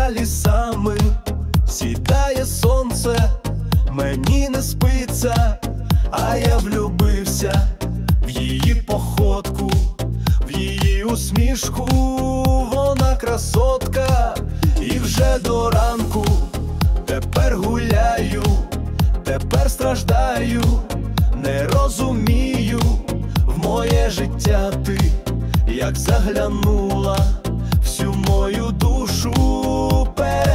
за лісами, сідає сонце, мені не спиться, а я влюбився в її походку, в її усмішку. Вона красотка, і вже до ранку тепер гуляю, тепер страждаю, не розумію в моє життя ти, як заглянула всю мою душу.